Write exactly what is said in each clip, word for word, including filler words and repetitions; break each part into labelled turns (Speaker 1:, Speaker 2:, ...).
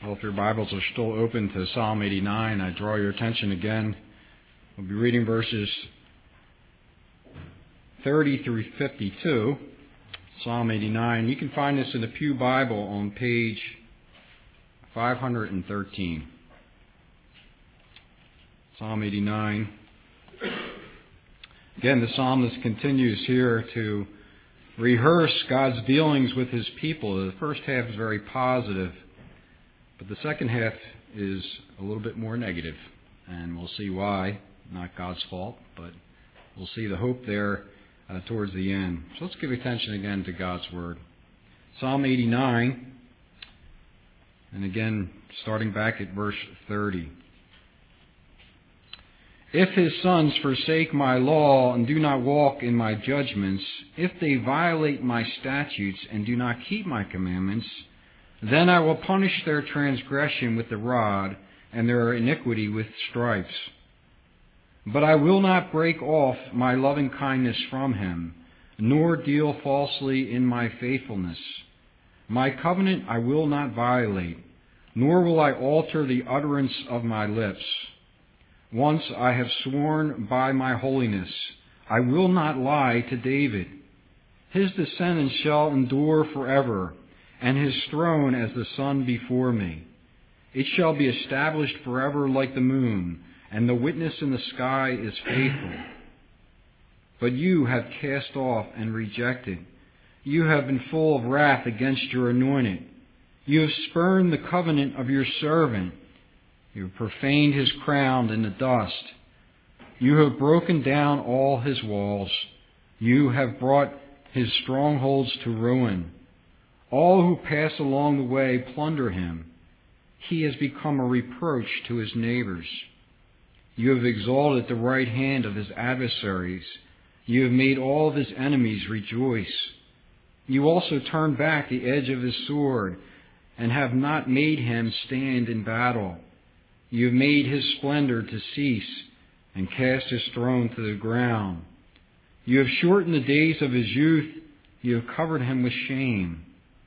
Speaker 1: Well, if your Bibles are still open to Psalm eighty-nine, I draw your attention again. We'll be reading verses thirty through fifty-two, Psalm eighty-nine. You can find this in the Pew Bible on page five hundred thirteen. Psalm eighty-nine. Again, the psalmist continues here to rehearse God's dealings with His people. The first half is very positive, but the second half is a little bit more negative, and we'll see why. Not God's fault, but we'll see the hope there uh, towards the end. So let's give attention again to God's Word. Psalm eighty-nine, and again, starting back at verse thirty. If his sons forsake my law and do not walk in my judgments, if they violate my statutes and do not keep my commandments, then I will punish their transgression with the rod and their iniquity with stripes. But I will not break off my loving kindness from him, nor deal falsely in my faithfulness. My covenant I will not violate, nor will I alter the utterance of my lips. Once I have sworn by my holiness, I will not lie to David. His descendants shall endure forever, and his throne as the sun before me. It shall be established forever like the moon, and the witness in the sky is faithful. But you have cast off and rejected. You have been full of wrath against your anointed. You have spurned the covenant of your servant. You have profaned his crown in the dust. You have broken down all his walls. You have brought his strongholds to ruin. All who pass along the way plunder him. He has become a reproach to his neighbors. You have exalted the right hand of his adversaries. You have made all of his enemies rejoice. You also turned back the edge of his sword and have not made him stand in battle. You have made his splendor to cease and cast his throne to the ground. You have shortened the days of his youth. You have covered him with shame.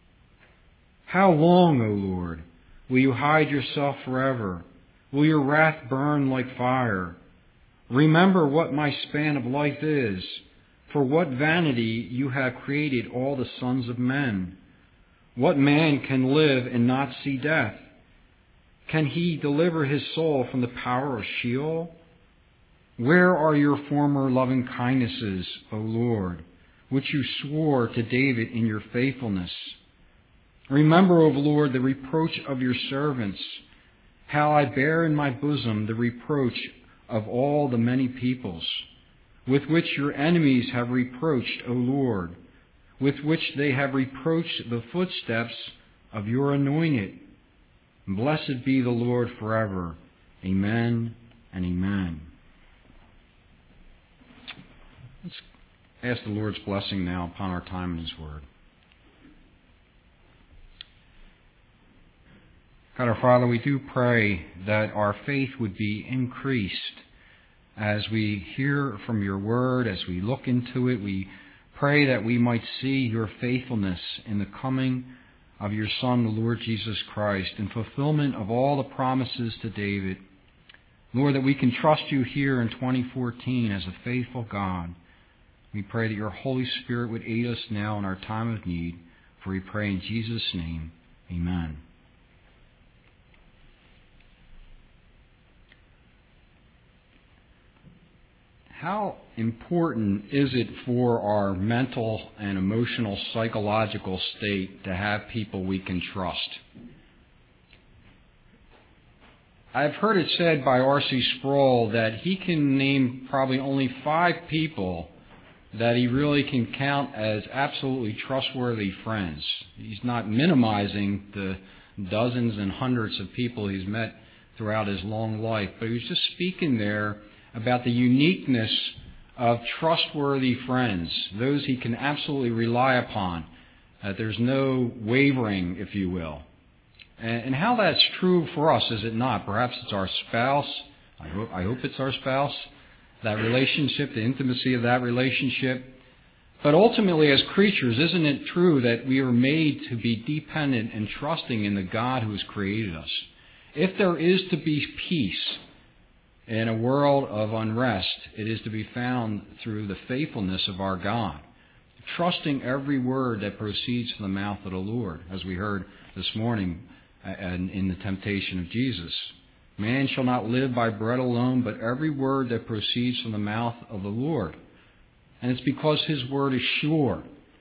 Speaker 1: How long, O Lord, will you hide yourself forever? Will your wrath burn like fire? Remember what my span of life is. For what vanity you have created all the sons of men. What man can live and not see death? Can he deliver his soul from the power of Sheol? Where are your former loving kindnesses, O Lord, which you swore to David in your faithfulness? Remember, O Lord, the reproach of your servants, how I bear in my bosom the reproach of all the many peoples, with which your enemies have reproached, O Lord, with which they have reproached the footsteps of your anointed. Blessed be the Lord forever. Amen and amen. Let's ask the Lord's blessing now upon our time in His Word. God our Father, we do pray that our faith would be increased as we hear from your Word, as we look into it. We pray that we might see your faithfulness in the coming of your Son, the Lord Jesus Christ, in fulfillment of all the promises to David. Lord, that we can trust you here in twenty fourteen as a faithful God. We pray that your Holy Spirit would aid us now in our time of need, for we pray in Jesus' name. Amen. How important is it for our mental and emotional psychological state to have people we can trust? I've heard it said by R C Sproul that he can name probably only five people that he really can count as absolutely trustworthy friends. He's not minimizing the dozens and hundreds of people he's met throughout his long life, but he was just speaking there about the uniqueness of trustworthy friends, those he can absolutely rely upon. Uh, there's no wavering, if you will. And, and how that's true for us, is it not? Perhaps it's our spouse. I hope, I hope it's our spouse. That relationship, the intimacy of that relationship. But ultimately, as creatures, isn't it true that we are made to be dependent and trusting in the God who has created us? If there is to be peace in a world of unrest, it is to be found through the faithfulness of our God, trusting every word that proceeds from the mouth of the Lord, as we heard this morning in the temptation of Jesus. Man shall not live by bread alone, but every word that proceeds from the mouth of the Lord. And it's because His word is sure.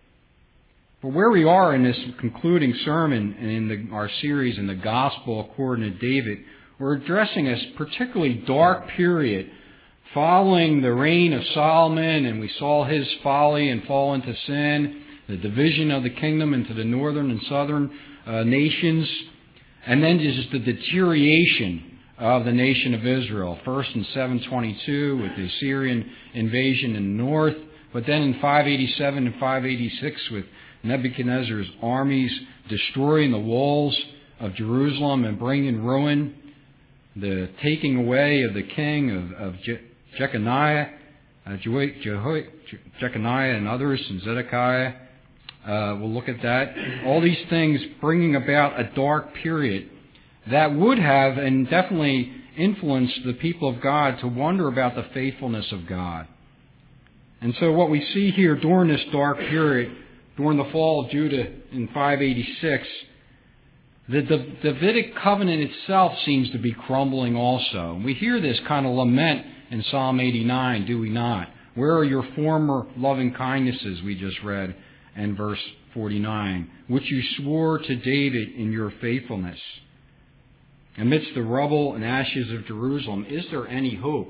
Speaker 1: But where we are in this concluding sermon and in the, our series in the Gospel according to David, we're addressing a particularly dark period following the reign of Solomon, and we saw his folly and fall into sin, the division of the kingdom into the northern and southern uh, nations, and then just the deterioration of the nation of Israel. First in seven twenty-two with the Assyrian invasion in the north, but then in five eighty-seven and five eighty-six with Nebuchadnezzar's armies destroying the walls of Jerusalem and bringing ruin, the taking away of the king of, of Je- Jeconiah, uh, Jeho- Jeho- Jeconiah and others, and Zedekiah. Uh, we'll look at that. All these things bringing about a dark period that would have and definitely influenced the people of God to wonder about the faithfulness of God. And so what we see here during this dark period, during the fall of Judah in five eighty-six, the Davidic covenant itself seems to be crumbling also. We hear this kind of lament in Psalm eighty-nine, do we not? Where are your former loving kindnesses, we just read in verse forty-nine, which you swore to David in your faithfulness? Amidst the rubble and ashes of Jerusalem, is there any hope?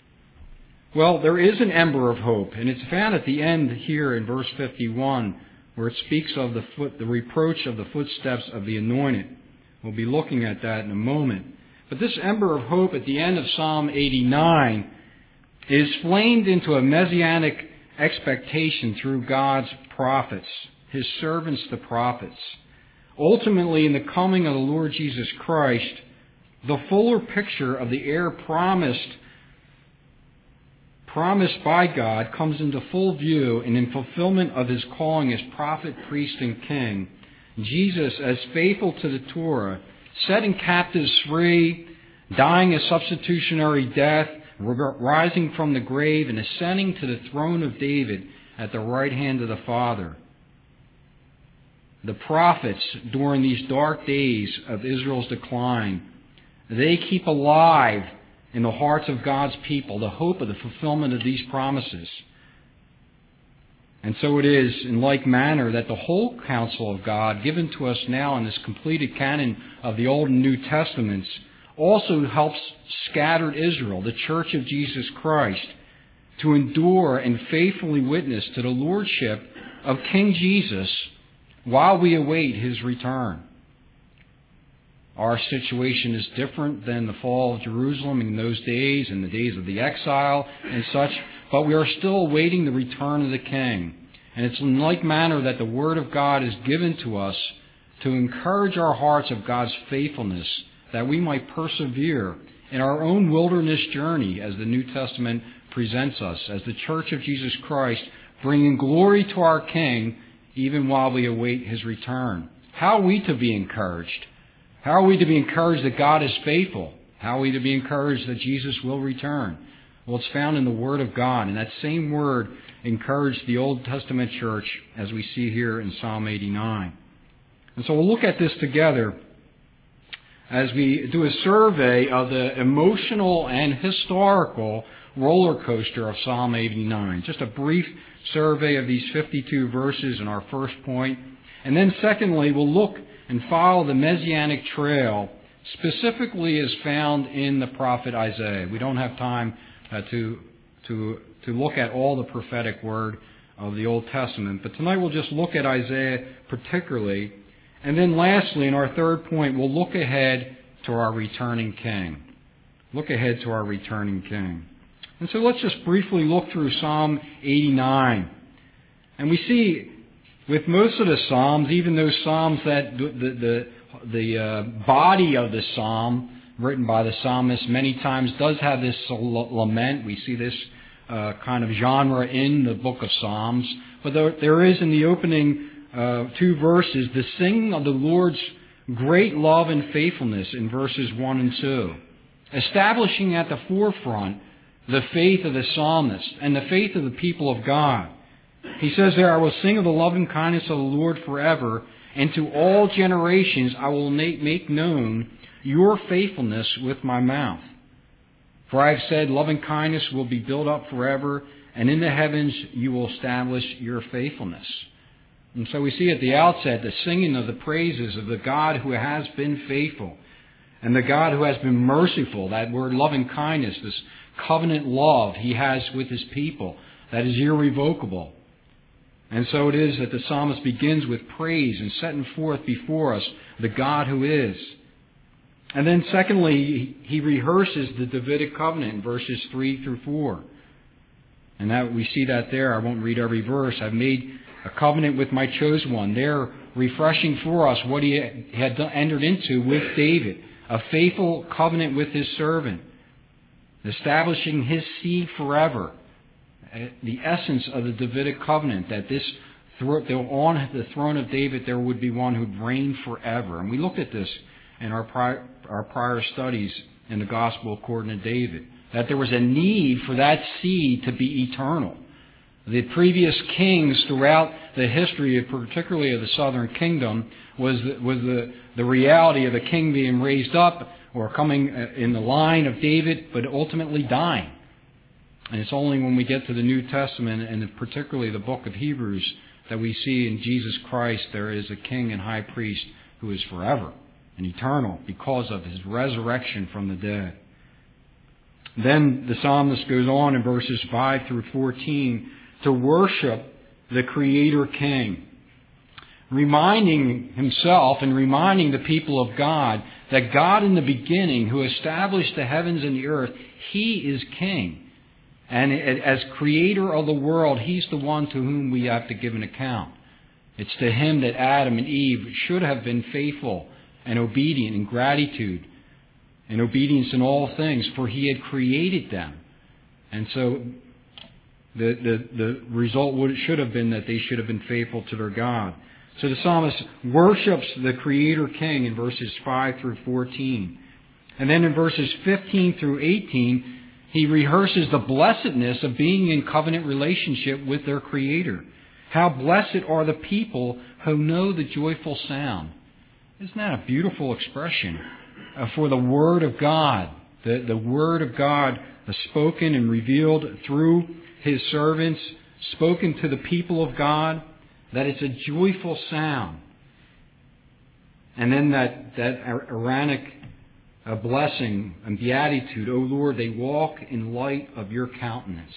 Speaker 1: Well, there is an ember of hope, and it's found at the end here in verse fifty-one, where it speaks of the foot, the reproach of the footsteps of the anointed. We'll be looking at that in a moment. But this ember of hope at the end of Psalm eighty-nine is flamed into a messianic expectation through God's prophets, His servants, the prophets. Ultimately, in the coming of the Lord Jesus Christ, the fuller picture of the heir promised promised by God comes into full view, and in fulfillment of His calling as prophet, priest, and king, Jesus, as faithful to the Torah, setting captives free, dying a substitutionary death, rising from the grave, and ascending to the throne of David at the right hand of the Father. The prophets, during these dark days of Israel's decline, they keep alive in the hearts of God's people the hope of the fulfillment of these promises. And so it is in like manner that the whole counsel of God given to us now in this completed canon of the Old and New Testaments also helps scattered Israel, the Church of Jesus Christ, to endure and faithfully witness to the lordship of King Jesus while we await His return. Our situation is different than the fall of Jerusalem in those days, in the days of the exile and such, but we are still awaiting the return of the King. And it's in like manner that the Word of God is given to us to encourage our hearts of God's faithfulness, that we might persevere in our own wilderness journey as the New Testament presents us, as the Church of Jesus Christ, bringing glory to our King even while we await His return. How are we to be encouraged? How are we to be encouraged that God is faithful? How are we to be encouraged that Jesus will return? Well, it's found in the Word of God, and that same Word encouraged the Old Testament church, as we see here in Psalm eighty-nine. And so we'll look at this together as we do a survey of the emotional and historical roller coaster of Psalm eighty-nine. Just a brief survey of these fifty-two verses in our first point. And then secondly, we'll look and follow the Messianic trail, specifically as found in the prophet Isaiah. We don't have time uh, to, to, to look at all the prophetic word of the Old Testament, but tonight we'll just look at Isaiah particularly. And then lastly, in our third point, we'll look ahead to our returning King. Look ahead to our returning King. And so let's just briefly look through Psalm eighty-nine. And we see with most of the Psalms, even those Psalms that the, the, the uh, body of the Psalm written by the psalmist many times does have this lament. We see this uh, kind of genre in the book of Psalms. But there, there is in the opening uh, two verses the singing of the Lord's great love and faithfulness in verses one and two, establishing at the forefront the faith of the psalmist and the faith of the people of God. He says there, I will sing of the loving kindness of the Lord forever, and to all generations I will make known your faithfulness with my mouth. For I have said, loving kindness will be built up forever, and in the heavens you will establish your faithfulness. And so we see at the outset the singing of the praises of the God who has been faithful, and the God who has been merciful. That word loving kindness, this covenant love He has with His people, that is irrevocable. And so it is that the psalmist begins with praise and setting forth before us the God who is. And then secondly, he rehearses the Davidic covenant in verses three through four. And that we see that there. I won't read every verse. I've made a covenant with my chosen one. They're refreshing for us what he had entered into with David. A faithful covenant with his servant. Establishing his seed forever. The essence of the Davidic covenant, that this on the throne of David there would be one who'd reign forever. And we looked at this in our prior, our prior studies in the Gospel according to David, that there was a need for that seed to be eternal. The previous kings throughout the history, of, particularly of the southern kingdom, was the, was the, the reality of a king being raised up or coming in the line of David, but ultimately dying. And it's only when we get to the New Testament, and particularly the book of Hebrews, that we see in Jesus Christ there is a king and high priest who is forever and eternal because of His resurrection from the dead. Then the psalmist goes on in verses five through fourteen to worship the Creator King, reminding himself and reminding the people of God that God in the beginning, who established the heavens and the earth, He is King. And as Creator of the world, He's the one to whom we have to give an account. It's to Him that Adam and Eve should have been faithful and obedient in gratitude and obedience in all things, for He had created them. And so the, the, the result would, should have been that they should have been faithful to their God. So the psalmist worships the Creator King in verses five through fourteen. And then in verses fifteen through eighteen, he rehearses the blessedness of being in covenant relationship with their Creator. How blessed are the people who know the joyful sound. Isn't that a beautiful expression uh, for the Word of God? The, the Word of God uh, spoken and revealed through His servants, spoken to the people of God, that it's a joyful sound. And then that, that Aaronic a blessing and beatitude, O Lord, they walk in light of your countenance.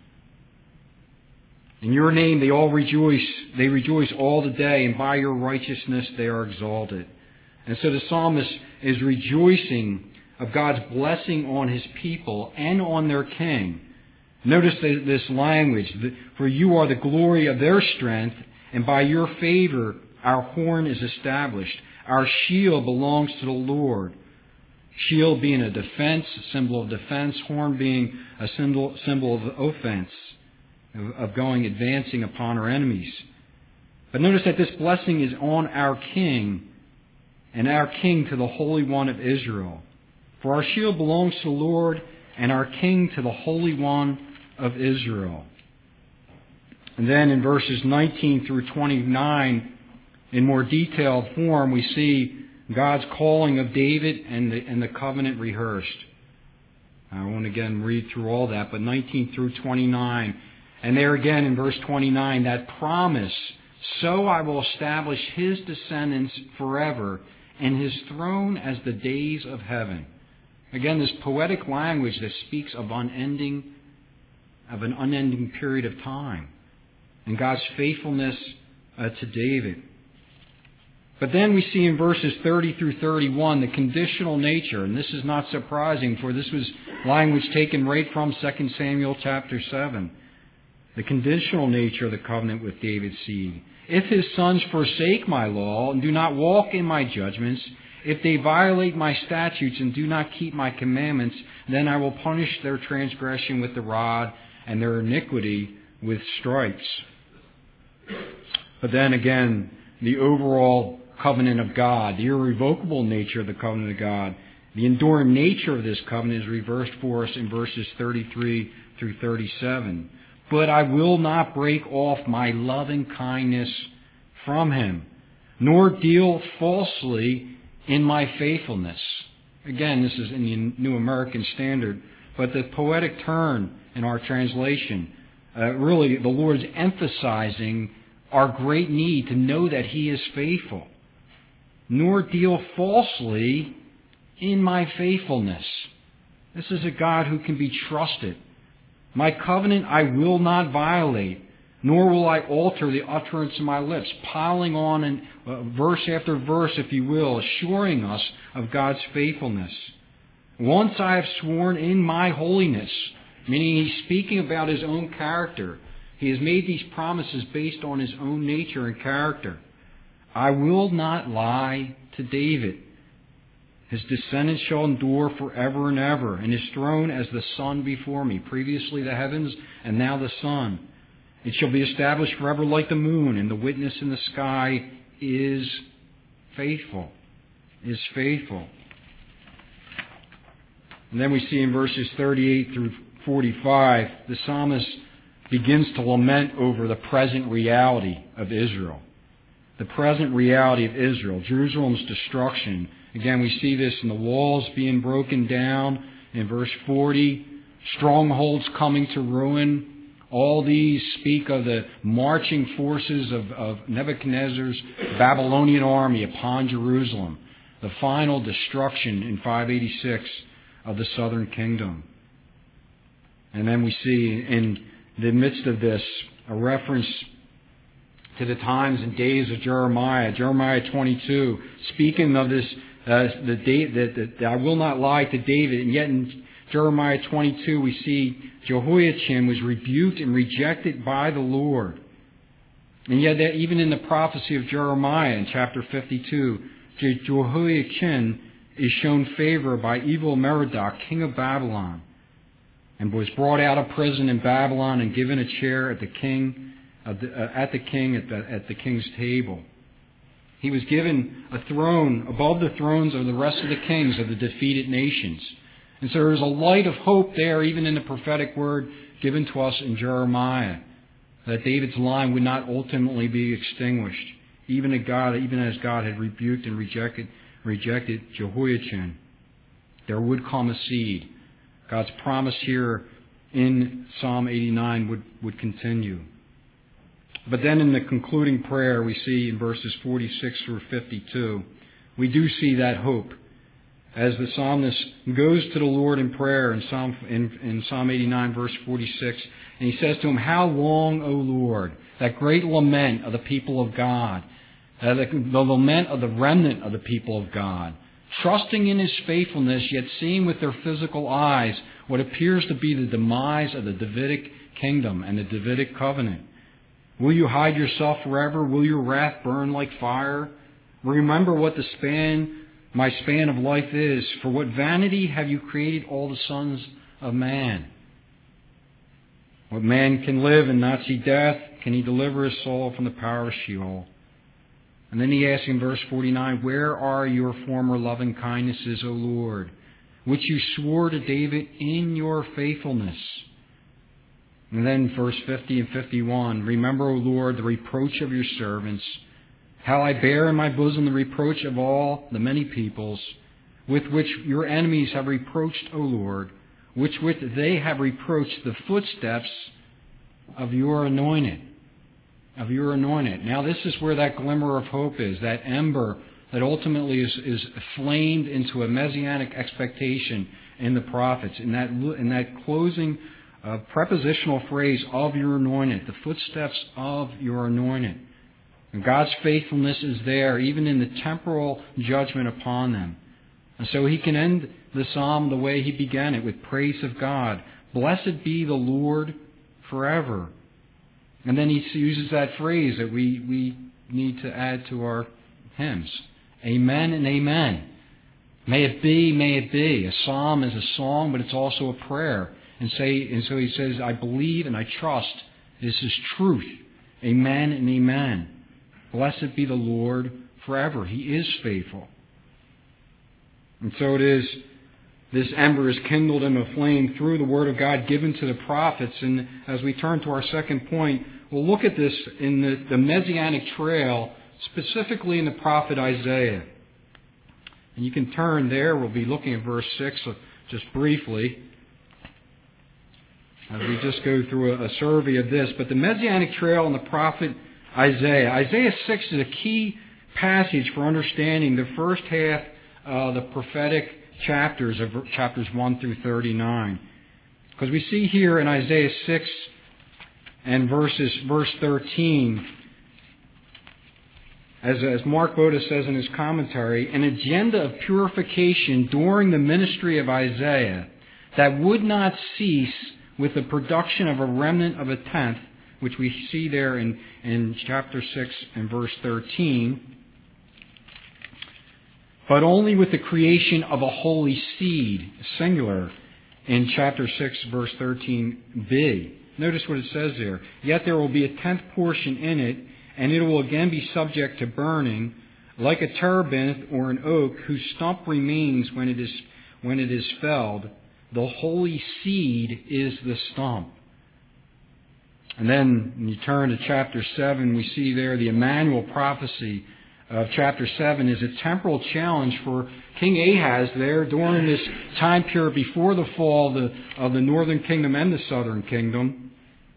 Speaker 1: In your name they all rejoice. They rejoice all the day, and by your righteousness they are exalted. And so the psalmist is rejoicing of God's blessing on His people and on their King. Notice this language, for you are the glory of their strength, and by your favor our horn is established. Our shield belongs to the Lord. Shield being a defense, a symbol of defense. Horn being a symbol, symbol of offense, of going, advancing upon our enemies. But notice that this blessing is on our King, and our King to the Holy One of Israel. For our shield belongs to the Lord, and our King to the Holy One of Israel. And then in verses nineteen through twenty-nine, in more detailed form, we see God's calling of David and the, and the covenant rehearsed. I won't again read through all that, but nineteen through twenty-nine. And there again in verse twenty-nine, that promise, so I will establish his descendants forever, and his throne as the days of heaven. Again, this poetic language that speaks of unending, of an unending period of time, and God's faithfulness uh, to David. But then we see in verses thirty through thirty-one the conditional nature, and this is not surprising, for this was language taken right from Second Samuel chapter seven. The conditional nature of the covenant with David's seed. If his sons forsake my law and do not walk in my judgments, if they violate my statutes and do not keep my commandments, then I will punish their transgression with the rod and their iniquity with stripes. But then again, the overall covenant of God, the irrevocable nature of the covenant of God, the enduring nature of this covenant is reversed for us in verses thirty-three through thirty-seven. But I will not break off my loving kindness from him, nor deal falsely in my faithfulness. Again, this is in the New American Standard, but the poetic turn in our translation, uh, really the Lord's emphasizing our great need to know that he is faithful. Nor deal falsely in my faithfulness. This is a God who can be trusted. My covenant I will not violate, nor will I alter the utterance of my lips, piling on in, uh, verse after verse, if you will, assuring us of God's faithfulness. Once I have sworn in my holiness, meaning he's speaking about his own character. He has made these promises based on his own nature and character. I will not lie to David. His descendants shall endure forever and ever, and his throne as the sun before me. Previously the heavens, and now the sun. It shall be established forever like the moon, and the witness in the sky is faithful. Is faithful. And then we see in verses thirty-eight through forty-five, the psalmist begins to lament over the present reality of Israel. The present reality of Israel, Jerusalem's destruction. Again, we see this in the walls being broken down in verse forty, strongholds coming to ruin. All these speak of the marching forces of, of Nebuchadnezzar's Babylonian army upon Jerusalem, the final destruction in five eighty-six of the southern kingdom. And then we see in the midst of this a reference to the times and days of Jeremiah, Jeremiah twenty-two, speaking of this, uh, the day that, that I will not lie to David, and yet in Jeremiah twenty-two we see Jehoiachin was rebuked and rejected by the Lord. And yet that even in the prophecy of Jeremiah in chapter fifty-two, Jehoiachin is shown favor by evil Merodach, king of Babylon, and was brought out of prison in Babylon and given a chair at the king of the, uh, at the king at the at the king's table. He was given a throne above the thrones of the rest of the kings of the defeated nations. And so there is a light of hope there, even in the prophetic word given to us in Jeremiah, that David's line would not ultimately be extinguished, even as God, even as God had rebuked and rejected rejected Jehoiachin. There would come a seed. God's promise here in Psalm eighty-nine would, would continue. But then in the concluding prayer, we see in verses forty-six through fifty-two, we do see that hope. As the psalmist goes to the Lord in prayer in Psalm, in, in Psalm eighty-nine, verse forty-six, and he says to him, "How long, O Lord?" That great lament of the people of God, uh, the, the lament of the remnant of the people of God, trusting in his faithfulness, yet seeing with their physical eyes what appears to be the demise of the Davidic kingdom and the Davidic covenant. Will you hide yourself forever? Will your wrath burn like fire? Remember what the span, my span of life is. For what vanity have you created all the sons of man? What man can live and not see death? Can he deliver his soul from the power of Sheol? And then he asks in verse forty-nine, "Where are your former loving kindnesses, O Lord, which you swore to David in your faithfulness?" And then verse fifty and fifty-one, "Remember, O Lord, the reproach of your servants, how I bear in my bosom the reproach of all the many peoples, with which your enemies have reproached, O Lord, which with they have reproached the footsteps of your anointed." Of your anointed. Now this is where that glimmer of hope is, that ember that ultimately is, is flamed into a messianic expectation in the prophets, in that, in that closing uh, prepositional phrase, "of your anointed," the footsteps of your anointed. And God's faithfulness is there, even in the temporal judgment upon them. And so he can end the psalm the way he began it, with praise of God. "Blessed be the Lord forever." And then he uses that phrase that we, we need to add to our hymns. Amen and amen. May it be, may it be. A psalm is a song, but it's also a prayer. and say, and so he says, I believe and I trust this is truth. Amen and amen. Blessed be the Lord forever. He is faithful. And so it is, this ember is kindled in a flame through the Word of God given to the prophets. And as we turn to our second point, we'll look at this in the, the Messianic trail, specifically in the prophet Isaiah. And you can turn there. We'll be looking at verse six just briefly, as we just go through a, a survey of this. But the Messianic trail and the prophet Isaiah. Isaiah six is a key passage for understanding the first half of the prophetic chapters of chapters one through thirty-nine. Because we see here in Isaiah six and verses verse thirteen, as, as Mark Boda says in his commentary, an agenda of purification during the ministry of Isaiah that would not cease with the production of a remnant of a tenth, which we see there in, in chapter six and verse thirteen, but only with the creation of a holy seed, singular, in chapter six, verse thirteen b. Notice what it says there. Yet there will be a tenth portion in it, and it will again be subject to burning, like a terebinth or an oak whose stump remains when it is when it is felled. The holy seed is the stump. And then when you turn to chapter seven, we see there the Emmanuel prophecy of chapter seven is a temporal challenge for King Ahaz there during this time period before the fall of the, of the northern kingdom and the southern kingdom.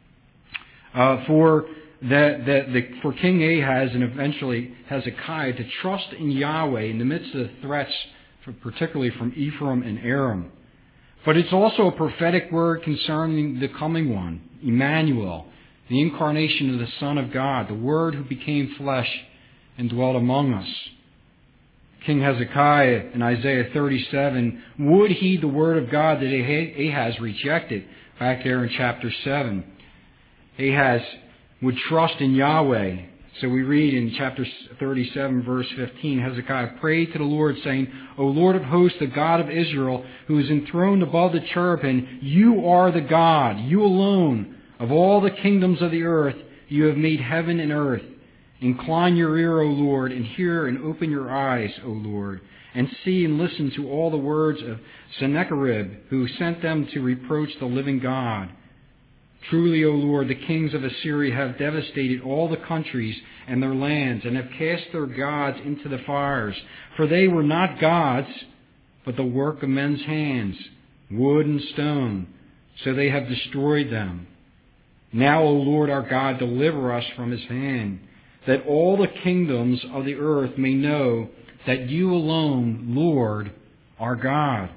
Speaker 1: Uh, for that, that the, for King Ahaz and eventually Hezekiah to trust in Yahweh in the midst of the threats, for, particularly from Ephraim and Aram. But it's also a prophetic word concerning the coming one, Emmanuel, the incarnation of the Son of God, the Word who became flesh and dwelt among us. King Hezekiah in Isaiah thirty-seven would heed the word of God that Ahaz rejected back there in chapter seven. Ahaz would trust in Yahweh. So we read in chapter thirty-seven, verse fifteen, Hezekiah prayed to the Lord, saying, O Lord of hosts, the God of Israel, who is enthroned above the cherubim, you are the God, you alone, of all the kingdoms of the earth, you have made heaven and earth. Incline your ear, O Lord, and hear and open your eyes, O Lord, and see and listen to all the words of Sennacherib, who sent them to reproach the living God. Truly, O Lord, the kings of Assyria have devastated all the countries and their lands, and have cast their gods into the fires. For they were not gods, but the work of men's hands, wood and stone, so they have destroyed them. Now, O Lord our God, deliver us from his hand, that all the kingdoms of the earth may know that you alone, Lord, are God.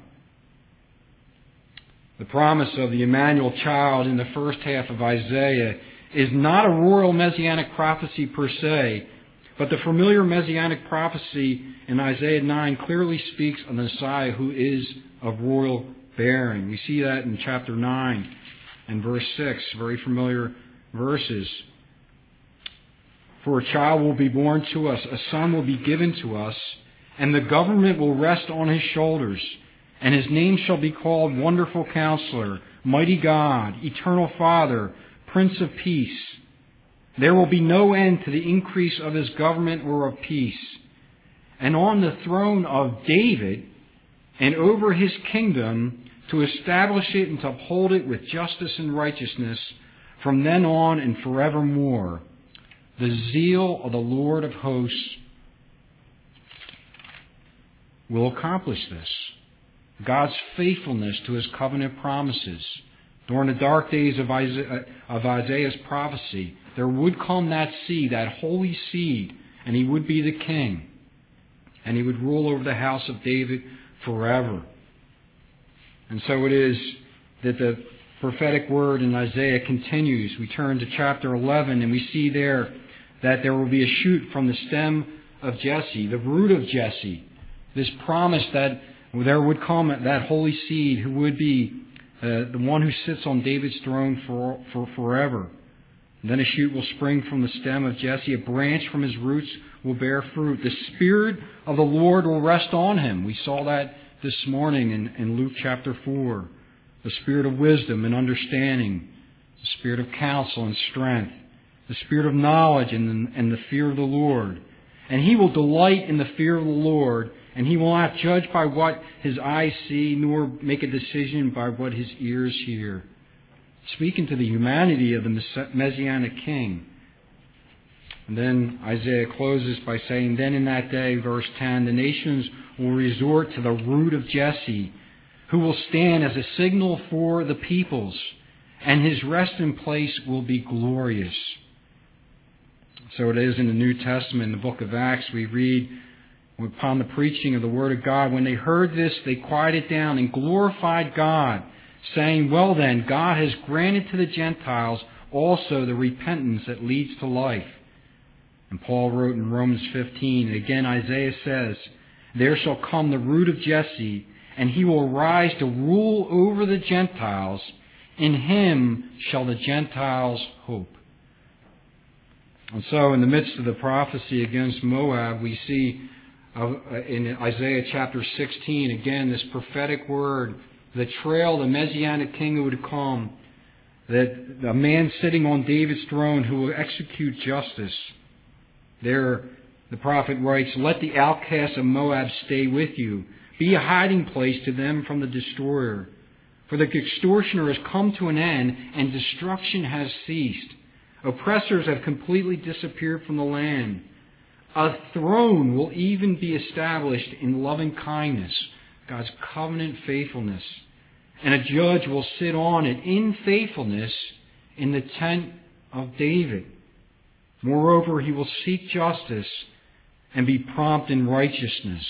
Speaker 1: The promise of the Emmanuel child in the first half of Isaiah is not a royal messianic prophecy per se, but the familiar messianic prophecy in Isaiah nine clearly speaks of the Messiah who is of royal bearing. We see that in chapter nine and verse six, very familiar verses. For a child will be born to us, a son will be given to us, and the government will rest on his shoulders. And his name shall be called Wonderful Counselor, Mighty God, Eternal Father, Prince of Peace. There will be no end to the increase of his government or of peace. And on the throne of David and over his kingdom, to establish it and to uphold it with justice and righteousness from then on and forevermore. The zeal of the Lord of hosts will accomplish this. God's faithfulness to his covenant promises. During the dark days of, Isaiah, of Isaiah's prophecy, there would come that seed, that holy seed, and he would be the king. And he would rule over the house of David forever. And so it is that the prophetic word in Isaiah continues. We turn to chapter eleven and we see there that there will be a shoot from the stem of Jesse, the root of Jesse. This promise that there would come that holy seed who would be uh, the one who sits on David's throne for, for forever. And then a shoot will spring from the stem of Jesse. A branch from his roots will bear fruit. The Spirit of the Lord will rest on him. We saw that this morning in, in Luke chapter four. the spirit of wisdom and understanding, the spirit of counsel and strength, the spirit of knowledge and, and the fear of the Lord. And he will delight in the fear of the Lord, and he will not judge by what his eyes see, nor make a decision by what his ears hear. Speaking to the humanity of the Messianic King. And then Isaiah closes by saying, then in that day, verse ten, the nations will resort to the root of Jesse, who will stand as a signal for the peoples, and his resting place will be glorious. So it is in the New Testament, in the book of Acts, we read, upon the preaching of the Word of God, when they heard this, they quieted down and glorified God, saying, well then, God has granted to the Gentiles also the repentance that leads to life. And Paul wrote in Romans fifteen, and again Isaiah says, there shall come the root of Jesse, and he will rise to rule over the Gentiles. In him shall the Gentiles hope. And so in the midst of the prophecy against Moab, we see uh, in Isaiah chapter sixteen, again, this prophetic word, the trail, the Messianic king who would come, that a man sitting on David's throne who will execute justice. There, the prophet writes, let the outcasts of Moab stay with you. Be a hiding place to them from the destroyer. For the extortioner has come to an end, and destruction has ceased. Oppressors have completely disappeared from the land. A throne will even be established in loving kindness, God's covenant faithfulness. And a judge will sit on it in faithfulness in the tent of David. Moreover, he will seek justice and be prompt in righteousness.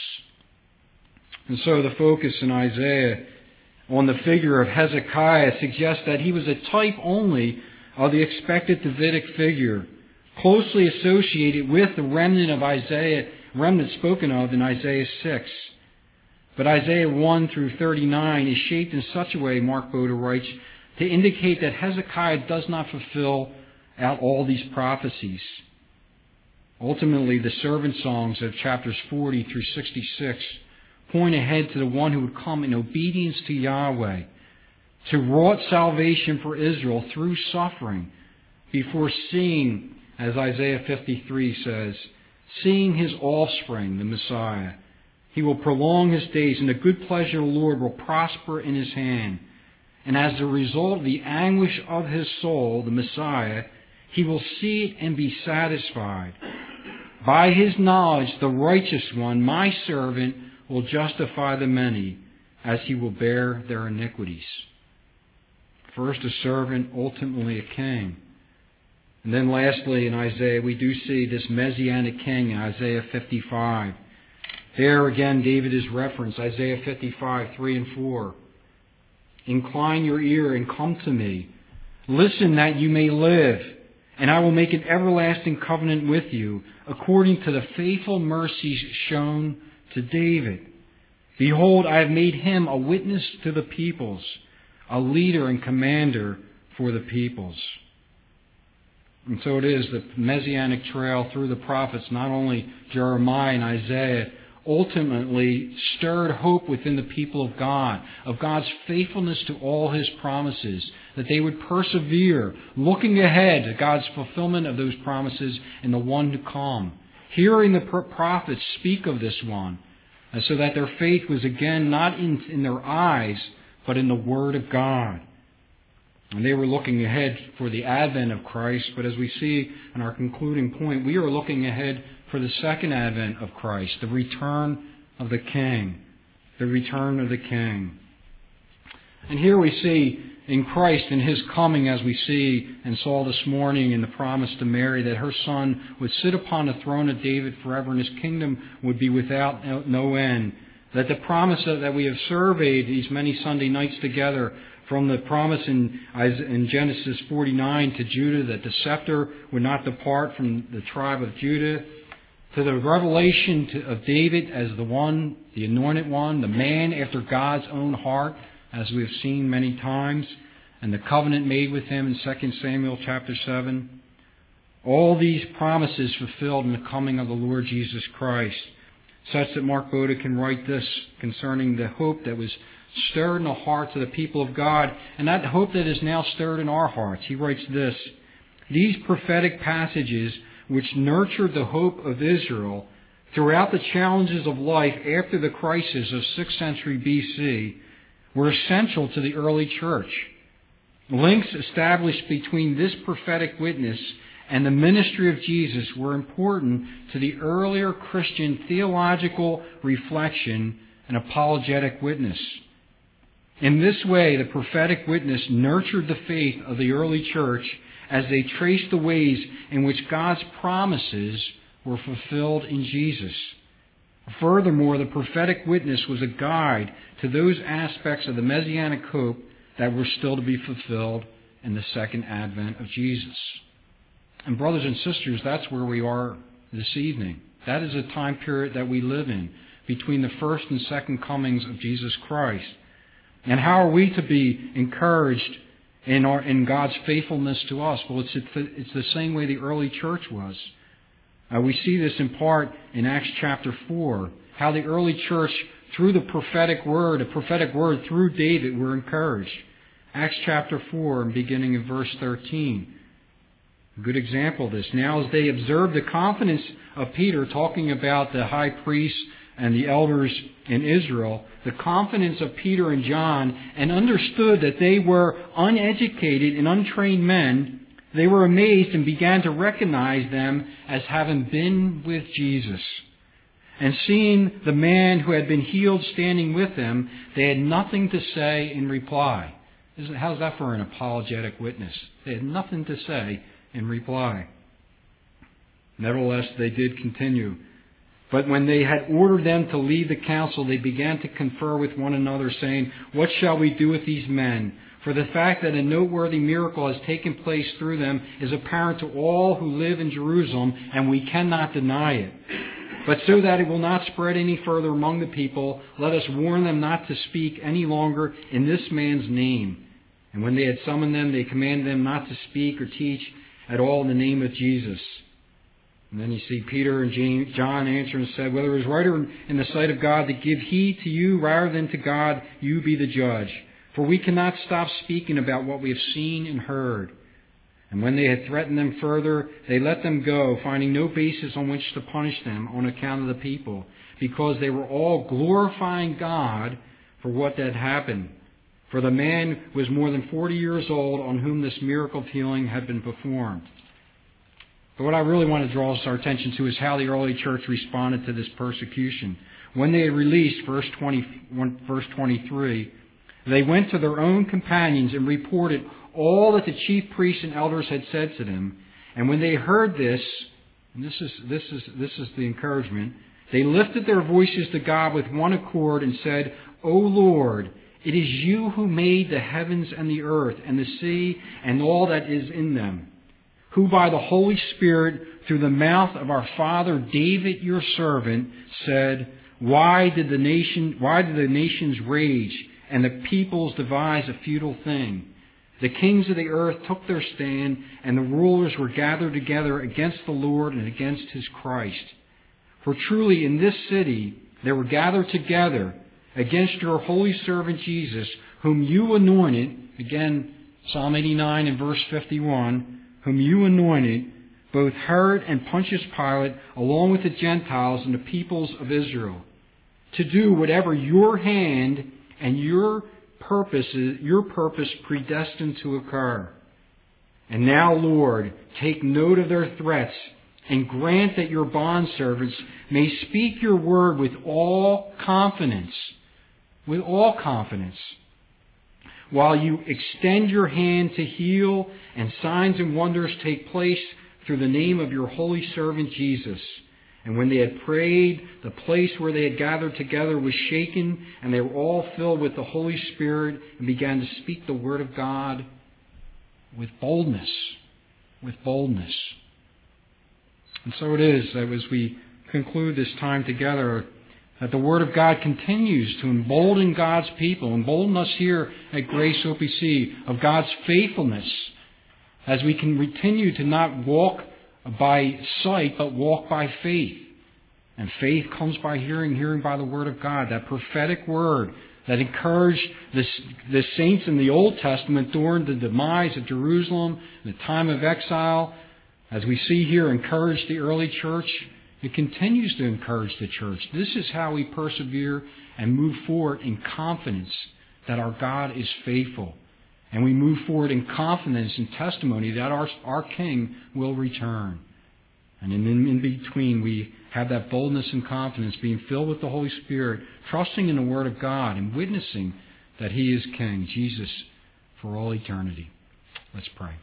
Speaker 1: And so the focus in Isaiah on the figure of Hezekiah suggests that he was a type only of the expected Davidic figure, closely associated with the remnant of Isaiah, remnant spoken of in Isaiah six. But Isaiah one through thirty-nine is shaped in such a way, Mark Boda writes, to indicate that Hezekiah does not fulfill out all these prophecies. Ultimately, the servant songs of chapters forty through sixty-six point ahead to the one who would come in obedience to Yahweh, to wrought salvation for Israel through suffering, before seeing, as Isaiah fifty-three says, seeing his offspring, the Messiah. He will prolong his days, and the good pleasure of the Lord will prosper in his hand. And as a result of the anguish of his soul, the Messiah, he will see it and be satisfied. By his knowledge, the righteous one, my servant, will justify the many, as he will bear their iniquities. First a servant, ultimately a king. And then lastly in Isaiah, we do see this Messianic king in Isaiah fifty-five. There again, David is referenced, Isaiah fifty-five, three and four. Incline your ear and come to me. Listen that you may live, and I will make an everlasting covenant with you, according to the faithful mercies shown to David. Behold, I have made him a witness to the peoples, a leader and commander for the peoples. And so it is the Messianic trail through the prophets, not only Jeremiah and Isaiah, ultimately stirred hope within the people of God, of God's faithfulness to all his promises, that they would persevere, looking ahead to God's fulfillment of those promises and the one to come, hearing the prophets speak of this one, and so that their faith was again not in, in their eyes, but in the Word of God. And they were looking ahead for the advent of Christ, but as we see in our concluding point, we are looking ahead for the second advent of Christ, the return of the King, the return of the King. And here we see in Christ, in his coming, as we see and saw this morning in the promise to Mary, that her Son would sit upon the throne of David forever, and his kingdom would be without no end. That the promise that we have surveyed these many Sunday nights together, from the promise in, in Genesis forty-nine to Judah, that the scepter would not depart from the tribe of Judah, to the revelation to, of David as the one, the anointed one, the man after God's own heart, as we have seen many times, and the covenant made with him in Second Samuel chapter seven. All these promises fulfilled in the coming of the Lord Jesus Christ, such that Mark Boda can write this concerning the hope that was stirred in the hearts of the people of God, and that hope that is now stirred in our hearts. He writes this: these prophetic passages, which nurtured the hope of Israel throughout the challenges of life after the crisis of sixth century B C, were essential to the early church. Links established between this prophetic witness and the ministry of Jesus were important to the earlier Christian theological reflection and apologetic witness. In this way, the prophetic witness nurtured the faith of the early church as they traced the ways in which God's promises were fulfilled in Jesus. Furthermore, the prophetic witness was a guide to those aspects of the Messianic hope that were still to be fulfilled in the second advent of Jesus. And brothers and sisters, that's where we are this evening. That is the time period that we live in, between the first and second comings of Jesus Christ. And how are we to be encouraged in, our, in God's faithfulness to us? Well, it's, it's the same way the early church was. Uh, we see this in part in Acts chapter four, how the early church, through the prophetic word, a prophetic word through David, were encouraged. Acts chapter four, beginning in verse thirteen. A good example of this. Now as they observed the confidence of Peter, talking about the high priests and the elders in Israel, the confidence of Peter and John, and understood that they were uneducated and untrained men, they were amazed and began to recognize them as having been with Jesus. And seeing the man who had been healed standing with them, they had nothing to say in reply. How's that for an apologetic witness? They had nothing to say in reply. Nevertheless, they did continue. But when they had ordered them to leave the council, they began to confer with one another, saying, "What shall we do with these men? For the fact that a noteworthy miracle has taken place through them is apparent to all who live in Jerusalem, and we cannot deny it. But so that it will not spread any further among the people, let us warn them not to speak any longer in this man's name." And when they had summoned them, they commanded them not to speak or teach at all in the name of Jesus. And then you see Peter and James, John answer and said, "Whether it is right or in the sight of God to give heed to you rather than to God, you be the judge. For we cannot stop speaking about what we have seen and heard." And when they had threatened them further, they let them go, finding no basis on which to punish them on account of the people, because they were all glorifying God for what had happened. For the man was more than forty years old on whom this miracle of healing had been performed. But what I really want to draw our attention to is how the early church responded to this persecution. When they had released, verse twenty, verse twenty-three, they went to their own companions and reported all that the chief priests and elders had said to them. And when they heard this, and this is this is this is the encouragement, they lifted their voices to God with one accord and said, "O Lord, it is you who made the heavens and the earth and the sea and all that is in them, who by the Holy Spirit, through the mouth of our father David your servant, said, Why did the nation why did the nations rage and the peoples devise a futile thing? The kings of the earth took their stand, and the rulers were gathered together against the Lord and against his Christ. For truly in this city they were gathered together against your holy servant Jesus, whom you anointed," again, Psalm eighty-nine and verse fifty-one, "whom you anointed, both Herod and Pontius Pilate, along with the Gentiles and the peoples of Israel, to do whatever your hand and your purpose, your purpose predestined to occur. And now, Lord, take note of their threats and grant that your bondservants may speak your word with all confidence, with all confidence, while you extend your hand to heal and signs and wonders take place through the name of your holy servant Jesus." And when they had prayed, the place where they had gathered together was shaken, and they were all filled with the Holy Spirit and began to speak the word of God with boldness, with boldness. And so it is that as we conclude this time together, that the Word of God continues to embolden God's people, embolden us here at Grace O P C of God's faithfulness, as we can continue to not walk by sight, but walk by faith. And faith comes by hearing, hearing by the Word of God, that prophetic Word that encouraged the, the saints in the Old Testament during the demise of Jerusalem, the time of exile, as we see here, encouraged the early church. It continues to encourage the church. This is how we persevere and move forward in confidence that our God is faithful. And we move forward in confidence and testimony that our, our King will return. And in, in between, we have that boldness and confidence, being filled with the Holy Spirit, trusting in the Word of God and witnessing that He is King, Jesus, for all eternity. Let's pray.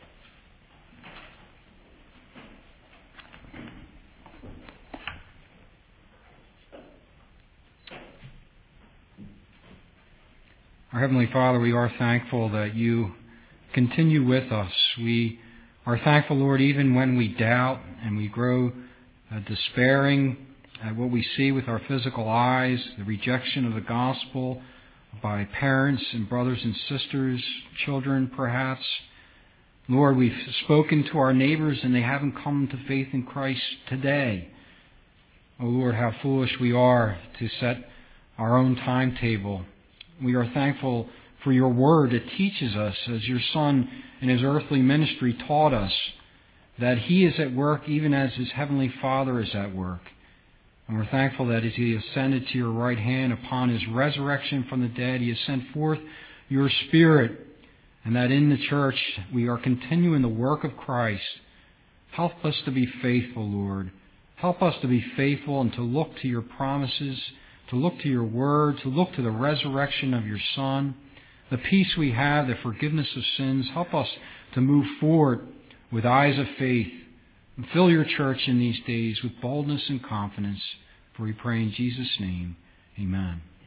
Speaker 1: Our Heavenly Father, we are thankful that You continue with us. We are thankful, Lord, even when we doubt and we grow uh, despairing at what we see with our physical eyes, the rejection of the gospel by parents and brothers and sisters, children perhaps. Lord, we've spoken to our neighbors and they haven't come to faith in Christ today. Oh Lord, how foolish we are to set our own timetable. We are thankful for Your Word. It teaches us, as Your Son in His earthly ministry taught us, that He is at work even as His Heavenly Father is at work. And we're thankful that as He ascended to Your right hand upon His resurrection from the dead, He has sent forth Your Spirit, and that in the church we are continuing the work of Christ. Help us to be faithful, Lord. Help us to be faithful and to look to Your promises, to look to Your Word, to look to the resurrection of Your Son, the peace we have, the forgiveness of sins. Help us to move forward with eyes of faith and fill Your church in these days with boldness and confidence. For we pray in Jesus' name, amen.